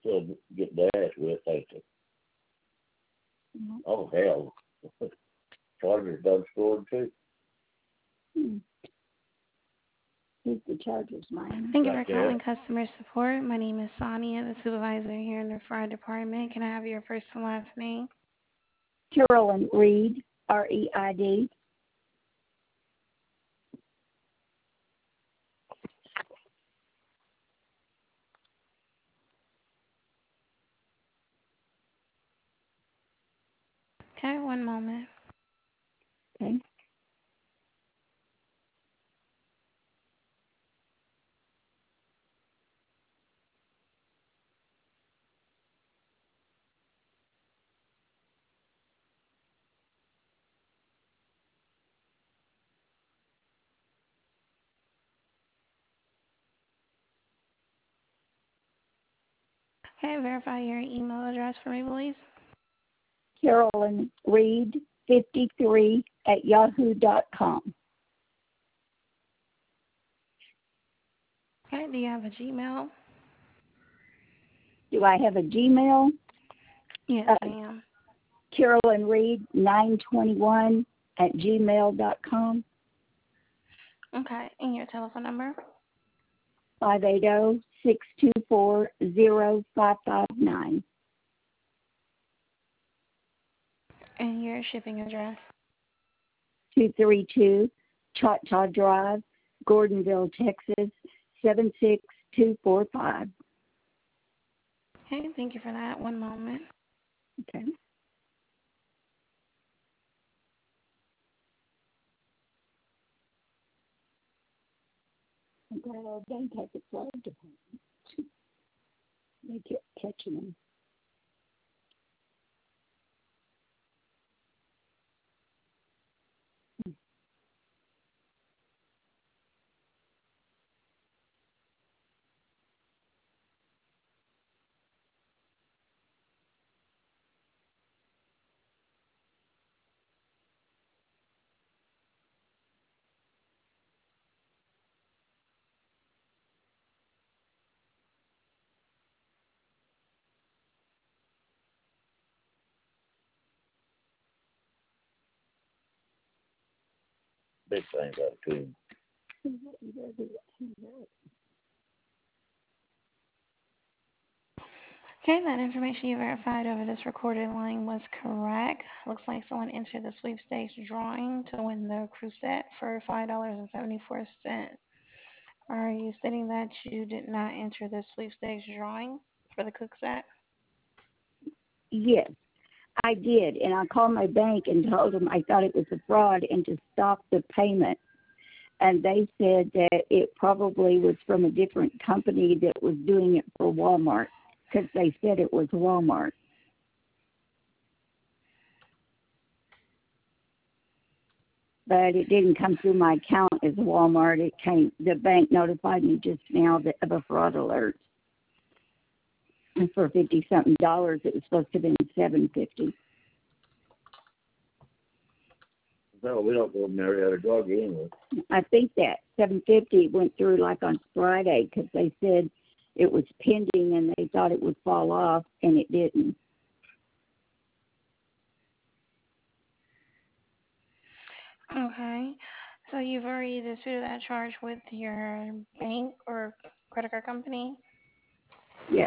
still get their ass with, ain't they? Mm-hmm. Oh, hell. Chargers done scored, too. Hmm. Who's the Chargers, mine? Thank you Right for there. calling customer support. My name is Sonia, the supervisor here in the fire department. Can I have your first and last name? Carolyn Reed, R-E-I-D. Okay, one moment. Okay. Okay, verify your email address for me, please. Carolyn Reed 53 at yahoo.com. Okay, do you have a Gmail? Do I have a Gmail? Yes, ma'am. Carolyn Reed 921 at gmail.com. Okay, and your telephone number? 580-624-0559. And your shipping address? 232 Choctaw Drive, Gordonville, Texas 76245. Okay, thank you for that. One moment. Okay. I'm glad our bank has a flood department. They kept catching them. Big thing about it, too. Okay, that information you verified over this recorded line was correct. Looks like someone entered the sweepstakes drawing to win the crew set for $5.74. Are you stating that you did not enter the sweepstakes drawing for the cook set? Yes, I did. And I called my bank and told them I thought it was a fraud and to stop the payment. And they said that it probably was from a different company that was doing it for Walmart because they said it was Walmart. But it didn't come through my account as Walmart. It came. The bank notified me just now of a fraud alert. And for $50-something, it was supposed to have been $750. No, we don't go Marietta Drug anyway. I think that $750 went through like on Friday because they said it was pending and they thought it would fall off, and it didn't. Okay. So you've already disputed that charge with your bank or credit card company? Yes.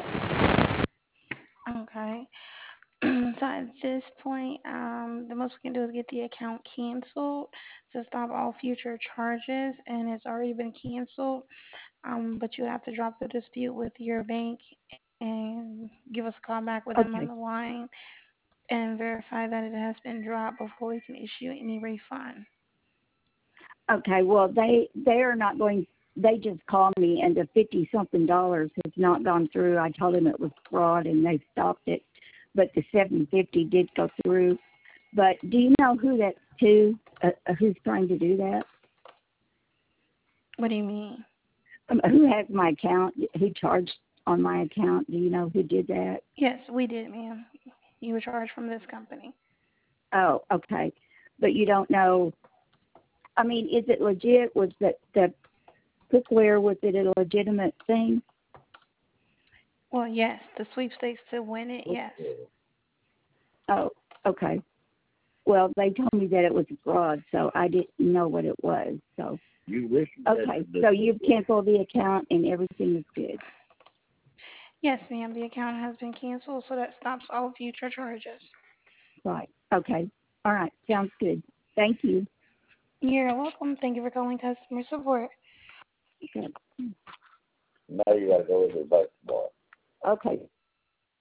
Okay. So at this point, the most we can do is get the account canceled to stop all future charges, and it's already been canceled. But you have to drop the dispute with your bank and give us a call back with them on Okay. the line and verify that it has been dropped before we can issue any refund. Okay. Well, they are not going. They just called me, and the $50-something has not gone through. I told them it was fraud, and they stopped it. But the $750 did go through. But do you know who that's to? Who's trying to do that? What do you mean? Who has my account? Who charged on my account? Do you know who did that? Yes, we did, ma'am. You were charged from this company. Oh, okay. But you don't know. I mean, is it legit? Was the cookware, was it a legitimate thing? Well, yes, the sweepstakes to win it, yes. Oh, okay. Well, they told me that it was a fraud, so I didn't know what it was. So You wish you okay, had so you've canceled the account and everything is good. Yes, ma'am, the account has been canceled, so that stops all future charges. Right. Okay. All right. Sounds good. Thank you. You're welcome. Thank you for calling customer support. Good. Now you gotta go with it back tomorrow. Okay.